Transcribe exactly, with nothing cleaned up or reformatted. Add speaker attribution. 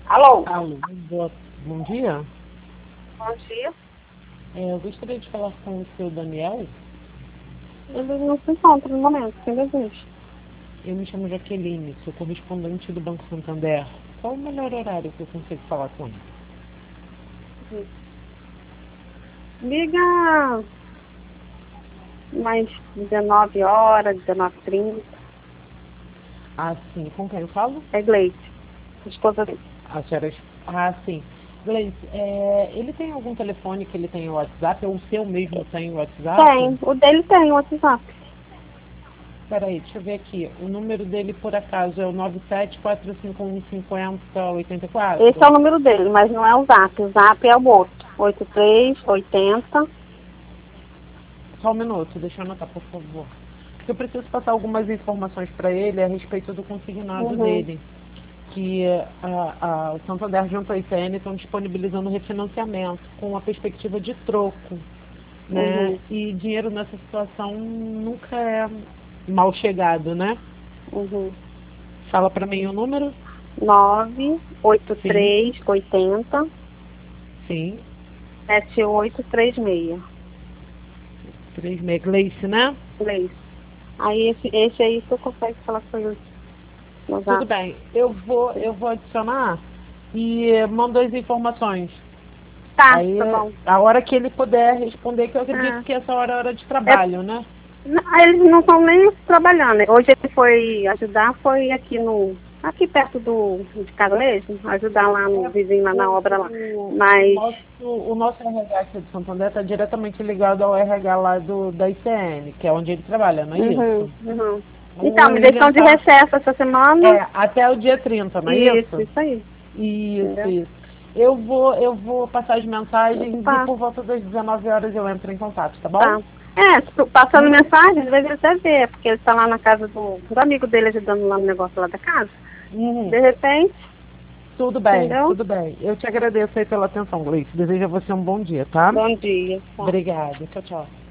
Speaker 1: Alô?
Speaker 2: Alô, boa, bom dia.
Speaker 1: Bom dia.
Speaker 2: É, eu gostaria de falar com o seu Daniel.
Speaker 1: Ele não se encontra no momento, quem existe.
Speaker 2: Eu me chamo Jaqueline, sou correspondente do Banco Santander. Qual o melhor horário que eu consigo falar com ele?
Speaker 1: Liga mais dezenove horas, dezenove e trinta.
Speaker 2: Ah, sim. Com quem eu falo?
Speaker 1: É Gleice, esposa dele.
Speaker 2: A senhora... Ah, sim. Gleice, é, ele tem algum telefone que ele tem o WhatsApp? Ou o seu mesmo tem o WhatsApp?
Speaker 1: Tem, o dele tem o WhatsApp.
Speaker 2: Peraí, deixa eu ver aqui. O número dele, por acaso, é o nove sete quatro cinco um cinco zero oito quatro?
Speaker 1: Esse é o número dele, mas não é o Zap. O Zap é o outro. oito três oito zero.
Speaker 2: Só um minuto, deixa eu anotar, por favor. Porque eu preciso passar algumas informações para ele a respeito do consignado
Speaker 1: Uhum,
Speaker 2: dele. Que a, a, o Santander junto à I C N estão disponibilizando refinanciamento com a perspectiva de troco. Né?
Speaker 1: uhum,
Speaker 2: E dinheiro nessa situação nunca é mal chegado, né?
Speaker 1: uhum.
Speaker 2: Fala para mim o número?
Speaker 1: nove oito
Speaker 2: Sim,
Speaker 1: três oito zero.
Speaker 2: sim.
Speaker 1: sete oito três seis.
Speaker 2: Três Gleice, né?
Speaker 1: Gleice. Aí esse, esse aí você consegue falar com ele no
Speaker 2: Tudo
Speaker 1: Zap.
Speaker 2: bem. Eu vou, eu vou adicionar e mando as informações.
Speaker 1: Tá,
Speaker 2: Aí,
Speaker 1: tá bom.
Speaker 2: a hora que ele puder responder, que eu acredito
Speaker 1: Ah,
Speaker 2: que essa hora é hora de
Speaker 1: é,
Speaker 2: trabalho, né?
Speaker 1: não, eles não estão nem trabalhando. Hoje ele foi ajudar, foi aqui no. Aqui perto do de casa mesmo, ajudar lá no
Speaker 2: É,
Speaker 1: vizinho lá
Speaker 2: o,
Speaker 1: na obra lá.
Speaker 2: o, o
Speaker 1: Mas.
Speaker 2: nosso, o nosso R H aqui de Santander está diretamente ligado ao R H lá do, da I C N, que é onde ele trabalha, não é
Speaker 1: Uhum,
Speaker 2: isso?
Speaker 1: uhum. Então,
Speaker 2: O
Speaker 1: mas eles
Speaker 2: William
Speaker 1: estão de
Speaker 2: tá.
Speaker 1: recesso essa semana.
Speaker 2: É, até o dia trinta, não é
Speaker 1: Isso,
Speaker 2: isso?
Speaker 1: isso aí.
Speaker 2: Isso,
Speaker 1: Entendeu?
Speaker 2: isso. Eu vou, eu vou passar as mensagens e
Speaker 1: Tá,
Speaker 2: por volta das dezenove horas eu entro em contato, tá bom?
Speaker 1: tá. É, se tu- passando
Speaker 2: Muito,
Speaker 1: mensagem, às vezes ele até vê, porque ele tá lá na casa do, do amigo dele ajudando lá no negócio lá da casa.
Speaker 2: uhum.
Speaker 1: De repente,
Speaker 2: Tudo bem,
Speaker 1: entendeu?
Speaker 2: tudo bem. Eu te agradeço aí pela atenção, Gleice. Desejo a você um bom dia, tá?
Speaker 1: Bom dia. Tá.
Speaker 2: Obrigada. Tchau, tchau.